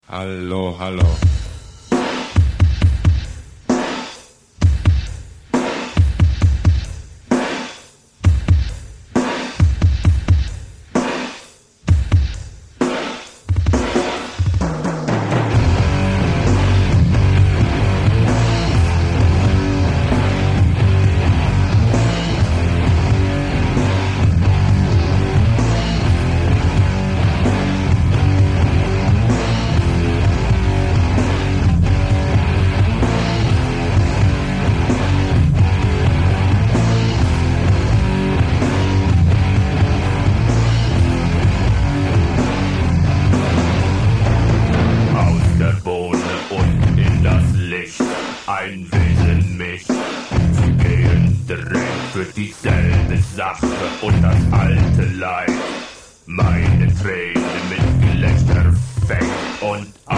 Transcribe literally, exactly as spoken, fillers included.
Hallo, hallo. Ein Wesen mich, sie gehen direkt für dieselbe Sache und das